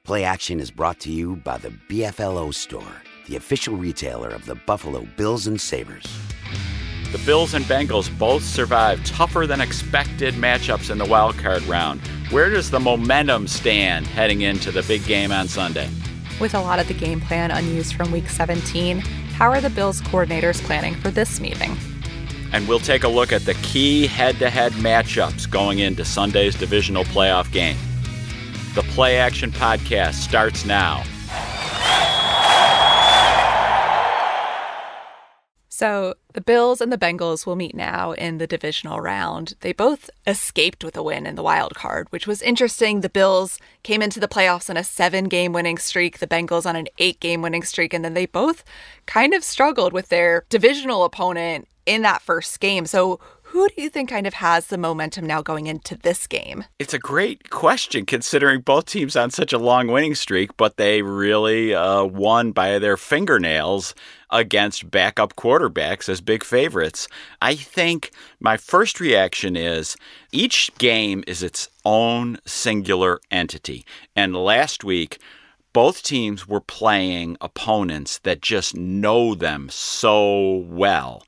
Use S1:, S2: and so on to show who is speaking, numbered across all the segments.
S1: Play Action is brought to you by the BFLO Store, the official retailer of the Buffalo Bills and Sabres.
S2: The Bills and Bengals both survived tougher than expected matchups in the wild card round. Where does the momentum stand heading into the big game on Sunday?
S3: With a lot of the game plan unused from Week 17, how are the Bills coordinators planning for this meeting?
S2: And we'll take a look at the key head-to-head matchups going into Sunday's divisional playoff game. The Play Action Podcast starts now.
S3: So the Bills and the Bengals will meet now in the divisional round. They both escaped with a win in the wild card, which was interesting. The Bills came into the playoffs on a 7-game winning streak, the Bengals on an 8-game winning streak, and then they both kind of struggled with their divisional opponent in that first game. So who do you think kind of has the momentum now going into this game?
S2: It's a great question considering both teams on such a long winning streak, but they really won by their fingernails against backup quarterbacks as big favorites. I think my first reaction is each game is its own singular entity. And last week, both teams were playing opponents that just know them so well.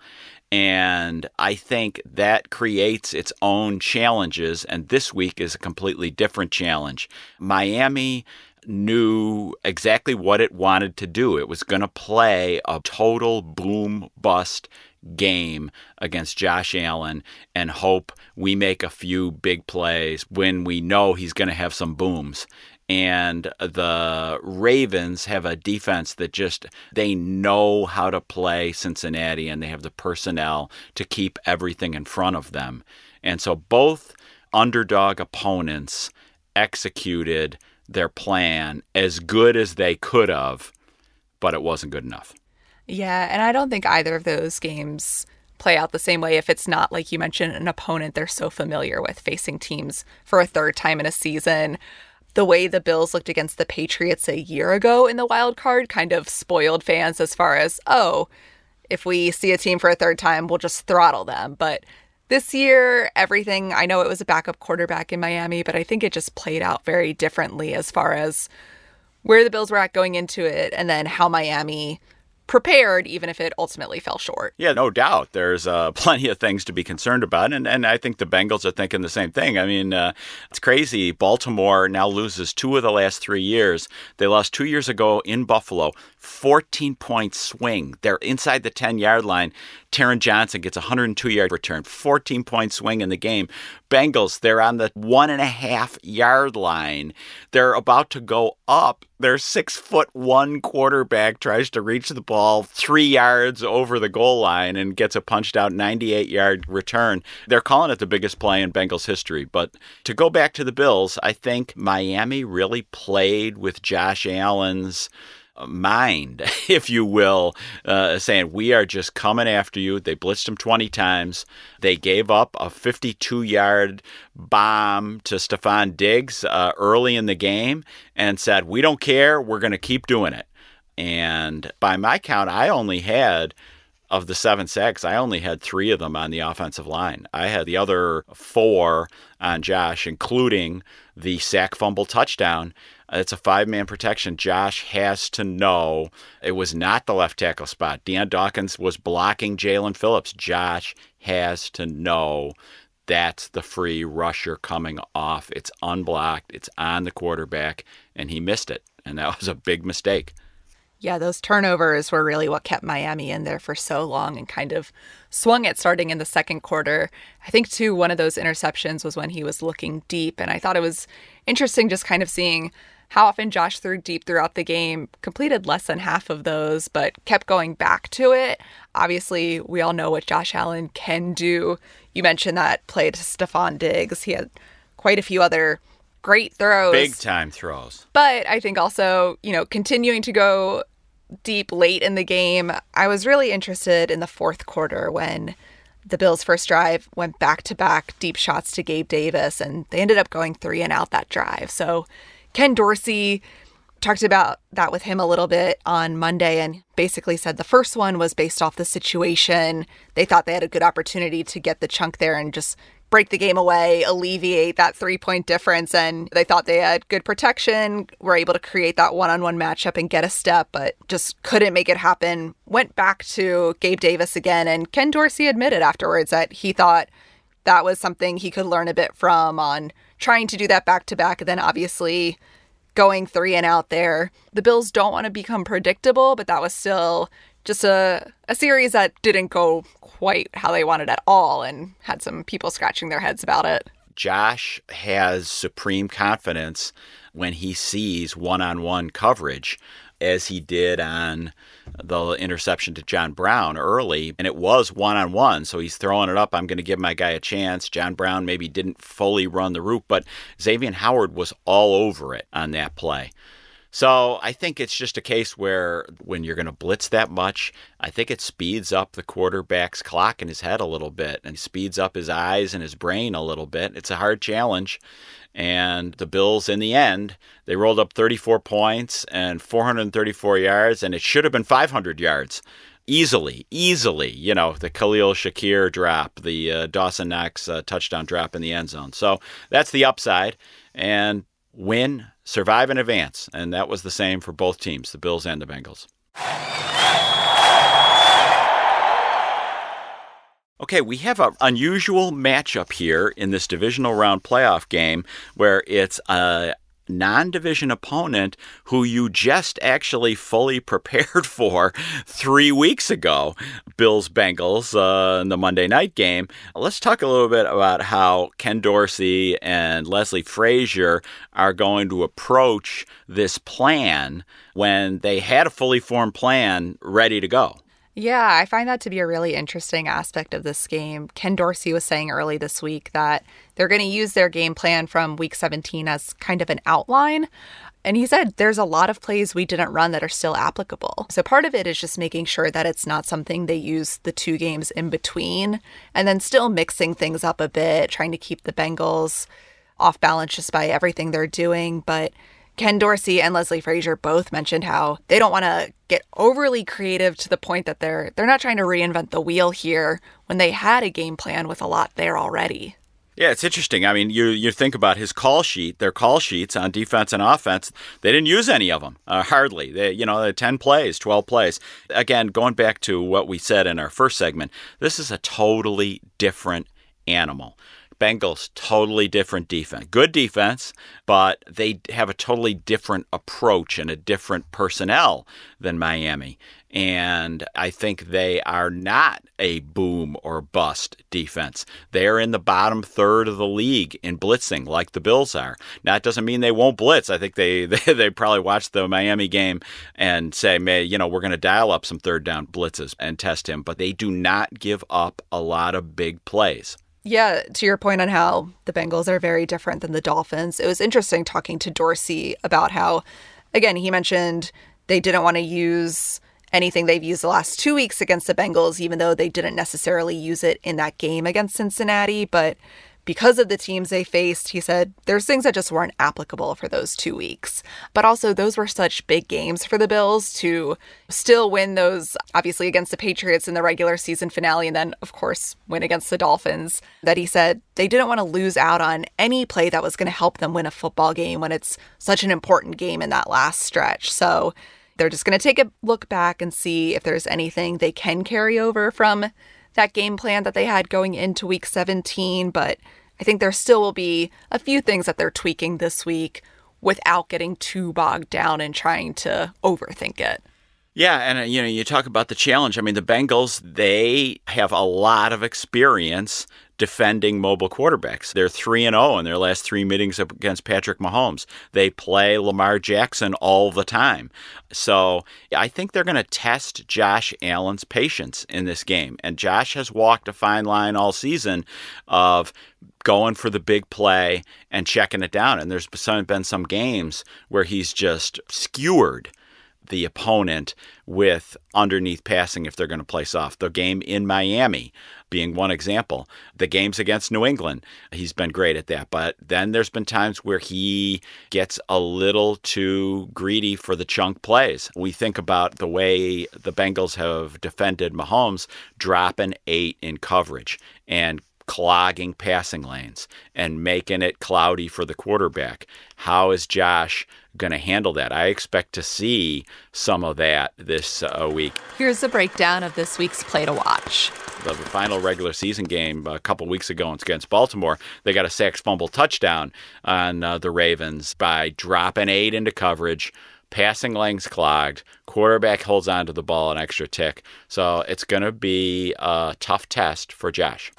S2: And I think that creates its own challenges, and this week is a completely different challenge. Miami knew exactly what it wanted to do. It was going to play a total boom-bust game against Josh Allen and hope we make a few big plays when we know he's going to have some booms. And the Ravens have a defense that they know how to play Cincinnati, and they have the personnel to keep everything in front of them. And so both underdog opponents executed their plan as good as they could have, but it wasn't good enough.
S3: Yeah, and I don't think either of those games play out the same way if it's not, like you mentioned, an opponent they're so familiar with, facing teams for a third time in a season. The way the Bills looked against the Patriots a year ago in the wild card kind of spoiled fans as far as, if we see a team for a third time, we'll just throttle them. But this year, everything, I know it was a backup quarterback in Miami, but I think it just played out very differently as far as where the Bills were at going into it and then how Miami prepared, even if it ultimately fell short.
S2: Yeah, no doubt. There's plenty of things to be concerned about, and I think the Bengals are thinking the same thing. I mean, it's crazy. Baltimore now loses 2 of the last 3 years. They lost 2 years ago in Buffalo, 14-point swing. They're inside the 10-yard line. Taron Johnson gets a 102-yard return, 14-point swing in the game. Bengals, they're on the 1.5-yard line. They're about to go up. Their 6'1" quarterback tries to reach the ball 3 yards over the goal line and gets a punched out 98-yard return. They're calling it the biggest play in Bengals history. But to go back to the Bills, I think Miami really played with Josh Allen's mind, if you will, saying, we are just coming after you. They blitzed him 20 times. They gave up a 52-yard bomb to Stephon Diggs early in the game and said, we don't care. We're going to keep doing it. And by my count, of the 7 sacks, I only had 3 of them on the offensive line. I had the other 4 on Josh, including the sack fumble touchdown. It's a 5-man protection. Josh has to know it was not the left tackle spot. Deion Dawkins was blocking Jalen Phillips. Josh has to know that's the free rusher coming off. It's unblocked. It's on the quarterback, and he missed it. And that was a big mistake.
S3: Yeah, those turnovers were really what kept Miami in there for so long and kind of swung it starting in the second quarter. I think, too, one of those interceptions was when he was looking deep. And I thought it was interesting just kind of seeing how often Josh threw deep throughout the game, completed less than half of those, but kept going back to it. Obviously, we all know what Josh Allen can do. You mentioned that play to Stephon Diggs. He had quite a few other great throws.
S2: Big time throws.
S3: But I think also, continuing to go deep late in the game. I was really interested in the fourth quarter when the Bills' first drive went back-to-back deep shots to Gabe Davis, and they ended up going 3 and out that drive. So Ken Dorsey talked about that with him a little bit on Monday and basically said the first one was based off the situation. They thought they had a good opportunity to get the chunk there and just break the game away, alleviate that 3-point difference. And they thought they had good protection, were able to create that one-on-one matchup and get a step, but just couldn't make it happen. Went back to Gabe Davis again, and Ken Dorsey admitted afterwards that he thought that was something he could learn a bit from on trying to do that back-to-back, and then obviously going 3 and out there. The Bills don't want to become predictable, but that was still just a series that didn't go quite how they wanted at all and had some people scratching their heads about it.
S2: Josh has supreme confidence when he sees one-on-one coverage, as he did on the interception to John Brown early, and it was one-on-one, so he's throwing it up. I'm going to give my guy a chance. John Brown maybe didn't fully run the route, but Xavier Howard was all over it on that play. So I think it's just a case where when you're going to blitz that much, I think it speeds up the quarterback's clock in his head a little bit and speeds up his eyes and his brain a little bit. It's a hard challenge. And the Bills, in the end, they rolled up 34 points and 434 yards, and it should have been 500 yards. Easily. You know, the Khalil Shakir drop, the Dawson Knox touchdown drop in the end zone. So that's the upside. And win, survive, and advance. And that was the same for both teams, the Bills and the Bengals. Okay, we have an unusual matchup here in this divisional round playoff game where it's a non-division opponent who you just actually fully prepared for 3 weeks ago, Bills-Bengals in the Monday night game. Let's talk a little bit about how Ken Dorsey and Leslie Frazier are going to approach this plan when they had a fully formed plan ready to go.
S3: Yeah, I find that to be a really interesting aspect of this game. Ken Dorsey was saying early this week that they're going to use their game plan from week 17 as kind of an outline. And he said there's a lot of plays we didn't run that are still applicable. So part of it is just making sure that it's not something they use the 2 games in between, and then still mixing things up a bit, trying to keep the Bengals off balance just by everything they're doing. But Ken Dorsey and Leslie Frazier both mentioned how they don't want to get overly creative to the point that they're not trying to reinvent the wheel here when they had a game plan with a lot there already.
S2: Yeah, it's interesting. I mean, you think about his call sheet, their call sheets on defense and offense. They didn't use any of them, hardly. They had 10 plays, 12 plays. Again, going back to what we said in our first segment, this is a totally different animal. Bengals, totally different defense. Good defense, but they have a totally different approach and a different personnel than Miami. And I think they are not a boom or bust defense. They're in the bottom third of the league in blitzing like the Bills are. Now, it doesn't mean they won't blitz. I think they probably watched the Miami game and say, we're going to dial up some third down blitzes and test him. But they do not give up a lot of big plays.
S3: Yeah, to your point on how the Bengals are very different than the Dolphins, it was interesting talking to Dorsey about how, again, he mentioned they didn't want to use anything they've used the last 2 weeks against the Bengals, even though they didn't necessarily use it in that game against Cincinnati. But because of the teams they faced, he said there's things that just weren't applicable for those 2 weeks. But also, those were such big games for the Bills to still win those, obviously against the Patriots in the regular season finale, and then, of course, win against the Dolphins, that he said they didn't want to lose out on any play that was going to help them win a football game when it's such an important game in that last stretch. So they're just going to take a look back and see if there's anything they can carry over from that game plan that they had going into week 17, but I think there still will be a few things that they're tweaking this week without getting too bogged down and trying to overthink it.
S2: Yeah, and you talk about the challenge. I mean, the Bengals, they have a lot of experience defending mobile quarterbacks. They're 3-0 in their last 3 meetings against Patrick Mahomes. They play Lamar Jackson all the time. So I think they're going to test Josh Allen's patience in this game. And Josh has walked a fine line all season of going for the big play and checking it down. And there's been some games where he's just skewered the opponent with underneath passing if they're going to play soft. The game in Miami being one example. The games against New England, he's been great at that. But then there's been times where he gets a little too greedy for the chunk plays. We think about the way the Bengals have defended Mahomes, dropping 8 in coverage and clogging passing lanes and making it cloudy for the quarterback. How is Josh going to handle that? I expect to see some of that this week.
S3: Here's a breakdown of this week's play to watch.
S2: The final regular season game a couple weeks ago against Baltimore, they got a sack fumble touchdown on the Ravens by dropping 8 into coverage, passing lanes clogged, quarterback holds on to the ball an extra tick. So it's going to be a tough test for Josh.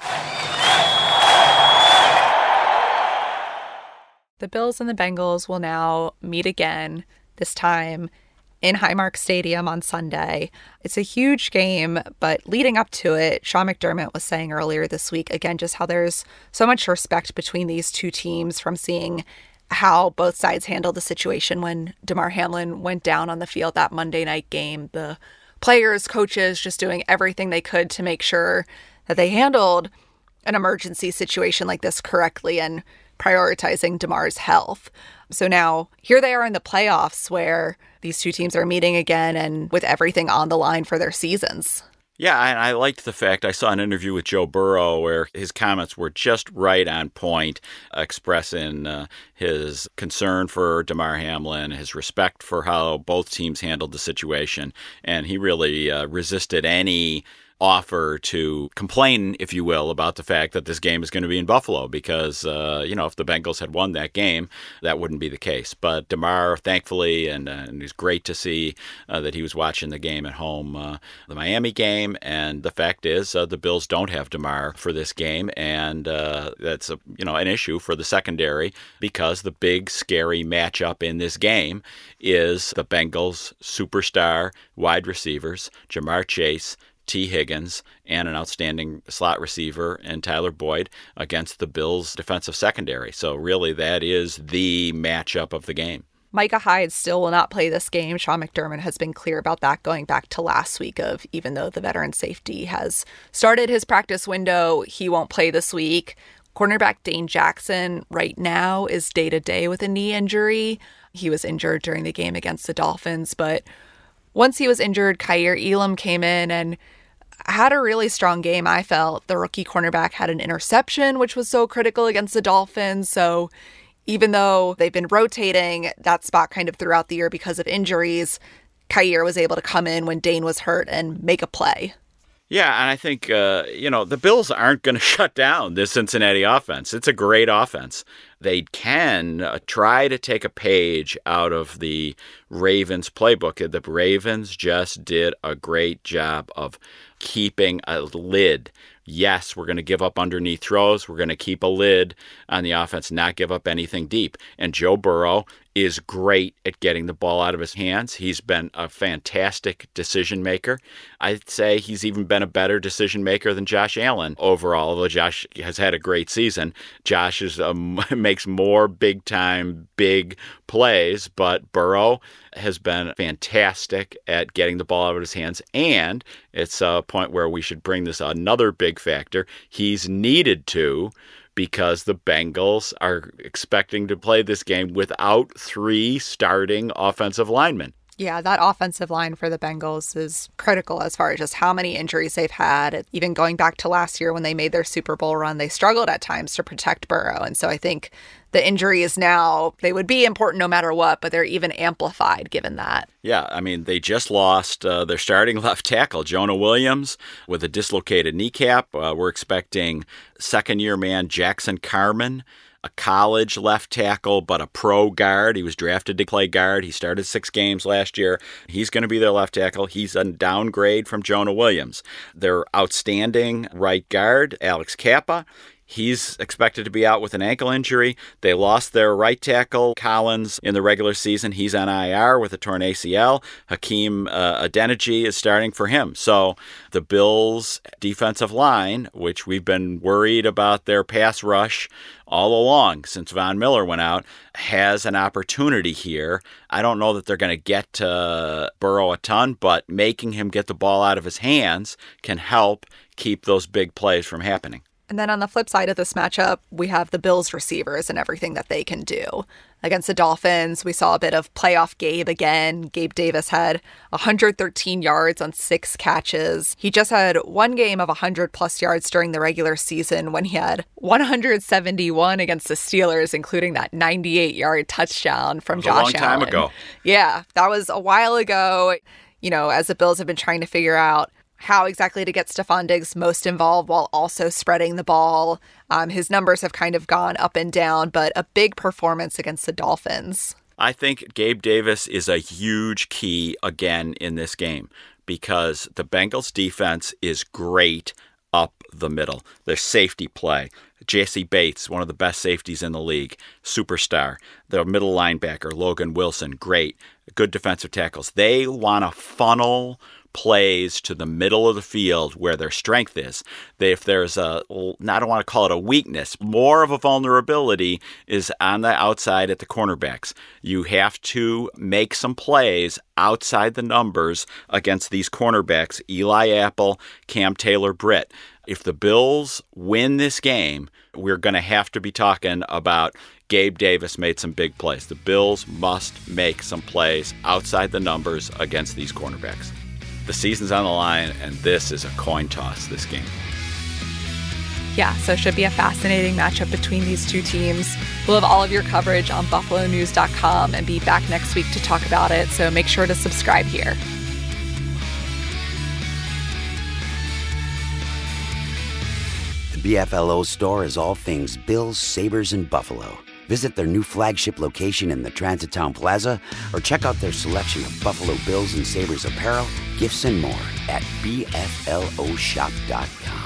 S3: The Bills and the Bengals will now meet again, this time in Highmark Stadium on Sunday. It's a huge game, but leading up to it, Sean McDermott was saying earlier this week, again, just how there's so much respect between these two teams from seeing how both sides handled the situation when Damar Hamlin went down on the field that Monday night game. The players, coaches, just doing everything they could to make sure that they handled an emergency situation like this correctly and prioritizing Damar's health. So now here they are in the playoffs where these two teams are meeting again and with everything on the line for their seasons.
S2: Yeah, and I liked the fact I saw an interview with Joe Burrow where his comments were just right on point, expressing his concern for Damar Hamlin, his respect for how both teams handled the situation, and he really resisted any offer to complain, if you will, about the fact that this game is going to be in Buffalo because, if the Bengals had won that game, that wouldn't be the case. But Damar, thankfully, and it was great to see that he was watching the game at home, the Miami game. And the fact is the Bills don't have Damar for this game. And that's, an issue for the secondary because the big, scary matchup in this game is the Bengals' superstar wide receivers, Jamar Chase, T. Higgins, and an outstanding slot receiver in Tyler Boyd against the Bills' defensive secondary. So really that is the matchup of the game.
S3: Micah Hyde still will not play this game. Sean McDermott has been clear about that going back to last week of even though the veteran safety has started his practice window, he won't play this week. Cornerback Dane Jackson right now is day-to-day with a knee injury. He was injured during the game against the Dolphins, but once he was injured, Kaiir Elam came in and had a really strong game, I felt. The rookie cornerback had an interception, which was so critical against the Dolphins. So even though they've been rotating that spot kind of throughout the year because of injuries, Kaiir was able to come in when Dane was hurt and make a play.
S2: Yeah, and I think, the Bills aren't going to shut down this Cincinnati offense. It's a great offense. They can try to take a page out of the Ravens playbook. The Ravens just did a great job of keeping a lid. Yes, we're going to give up underneath throws. We're going to keep a lid on the offense, not give up anything deep. And Joe Burrow is great at getting the ball out of his hands. He's been a fantastic decision maker. I'd say he's even been a better decision maker than Josh Allen overall, although Josh has had a great season. Josh makes more big-time, big plays, but Burrow has been fantastic at getting the ball out of his hands, and it's a point where we should bring this another big factor. He's needed to because the Bengals are expecting to play this game without 3 starting offensive linemen.
S3: Yeah, that offensive line for the Bengals is critical as far as just how many injuries they've had. Even going back to last year when they made their Super Bowl run, they struggled at times to protect Burrow. And so I think the injuries now, they would be important no matter what, but they're even amplified given that.
S2: Yeah, I mean, they just lost their starting left tackle, Jonah Williams, with a dislocated kneecap. We're expecting second-year man Jackson Carman, a college left tackle, but a pro guard. He was drafted to play guard. He started 6 games last year. He's going to be their left tackle. He's a downgrade from Jonah Williams. Their outstanding right guard, Alex Kappa, he's expected to be out with an ankle injury. They lost their right tackle, Collins, in the regular season. He's on IR with a torn ACL. Hakeem Adeniji is starting for him. So the Bills' defensive line, which we've been worried about their pass rush all along since Von Miller went out, has an opportunity here. I don't know that they're going to get to Burrow a ton, but making him get the ball out of his hands can help keep those big plays from happening.
S3: And then on the flip side of this matchup, we have the Bills receivers and everything that they can do. Against the Dolphins, we saw a bit of playoff Gabe again. Gabe Davis had 113 yards on 6 catches. He just had one game of 100-plus yards during the regular season when he had 171 against the Steelers, including that 98-yard touchdown from Josh Allen.
S2: A long time ago.
S3: Yeah, that was a while ago. You know, as the Bills have been trying to figure out how exactly to get Stefon Diggs most involved while also spreading the ball. His numbers have kind of gone up and down, but a big performance against the Dolphins.
S2: I think Gabe Davis is a huge key again in this game because the Bengals defense is great up the middle. Their safety play. Jesse Bates, one of the best safeties in the league, superstar. Their middle linebacker, Logan Wilson, great. Good defensive tackles. They want to funnel plays to the middle of the field where their strength is. If there's I don't want to call it a weakness, more of a vulnerability is on the outside at the cornerbacks. You have to make some plays outside the numbers against these cornerbacks, Eli Apple, Cam Taylor-Britt. If the Bills win this game, we're going to have to be talking about Gabe Davis made some big plays. The Bills must make some plays outside the numbers against these cornerbacks. The season's on the line, and this is a coin toss, this game.
S3: Yeah, so it should be a fascinating matchup between these two teams. We'll have all of your coverage on buffalonews.com and be back next week to talk about it, so make sure to subscribe here.
S1: The BFLO store is all things Bills, Sabres, and Buffalo. Visit their new flagship location in the Transit Town Plaza or check out their selection of Buffalo Bills and Sabres apparel, gifts, and more at BFLOshop.com.